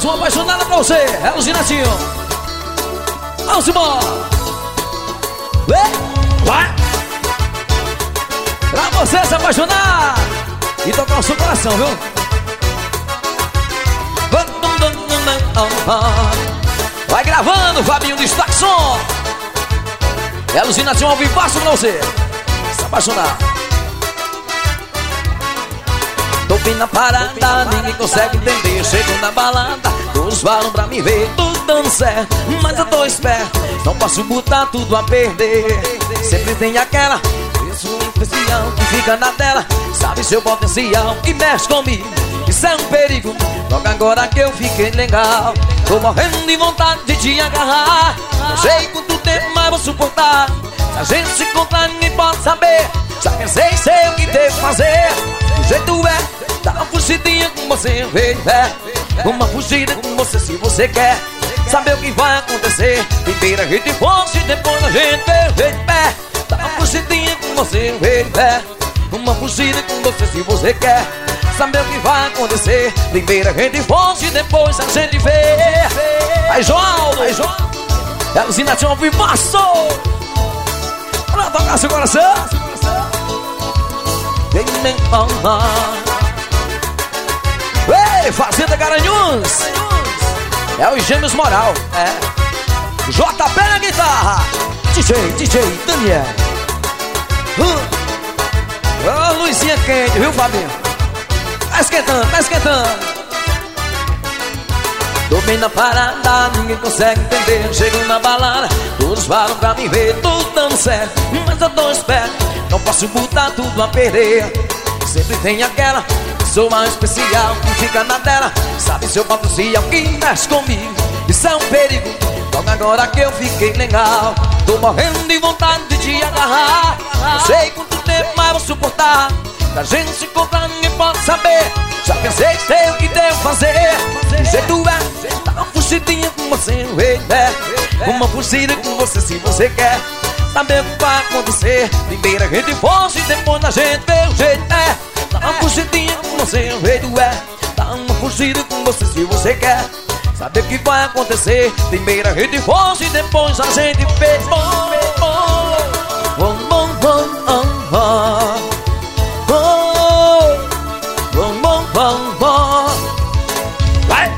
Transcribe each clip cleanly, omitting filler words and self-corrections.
mais uma apaixonada pra você. É o Ginatinho. Vamos embora. Vai. Pra você se apaixonar e tocar o seu coração, viu? Vai gravando, Fabinho do Staxon. É o Ginatinho ao vivo pra você se apaixonar. Tô bem na parada, ninguém consegue entender. Chego na balada, todos falam pra me ver tudo dando certo, mas eu tô esperto, não posso botar tudo a perder. Sempre tem aquela pessoa especial que fica na tela, sabe seu potencial e mexe comigo. Isso é um perigo, logo agora que eu fiquei legal. Tô morrendo de vontade de te agarrar. Não sei quanto tempo mais vou suportar. Se a gente se encontrar ninguém pode saber. Já pensei, sei o que devo fazer. O jeito é dar uma fugidinha com você, uma fugida com você se você quer saber o que vai acontecer. Primeiro a gente foge, depois a gente vê o jeito é. Dá uma fugidinha com você, uma fugida com você se você quer saber o que vai acontecer. Primeiro a gente foge, depois a gente vê. Aí João, é o Ginatinho ao vivaço pra tocar seu coração. Ei, Fazenda Garanhuns. É o Gêmeos Moral. JP na guitarra. DJ Daniel. Ô, luzinha quente, viu, Fabinho? Tá esquentando. Tô bem na parada, ninguém consegue entender. Chego na balada, todos falam pra me ver tudo dando certo, mas eu tô esperto, não posso botar tudo a perder. Sempre tem aquela pessoa especial que fica na tela, sabe seu potencial que mexe comigo. Isso é um perigo, logo agora que eu fiquei legal. Tô morrendo de vontade de te agarrar. Não sei quanto tempo mais vou suportar. Da gente se encontrar ninguém pode saber. Já pensei, sei o que devo fazer. O jeito é dar uma fugidinha com você, uma fugida com você se você quer saber o que vai acontecer. Primeiro a gente foge, depois a gente vê o jeito é. Dá uma fugidinha com você, o jeito é. Dá uma fugida com você se você quer saber o que vai acontecer. Primeiro a gente foge, depois a gente vê. Vai!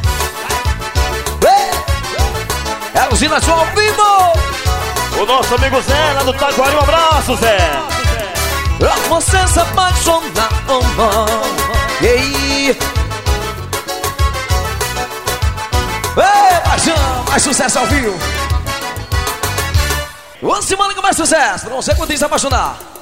É o Ginatinho ao vivo. O nosso amigo Zé, lá do Taquari, um abraço, Zé. Pra você se apaixonar, Ei, paixão, mais sucesso ao vivo. Uma semana com mais sucesso, pra você poder se apaixonar.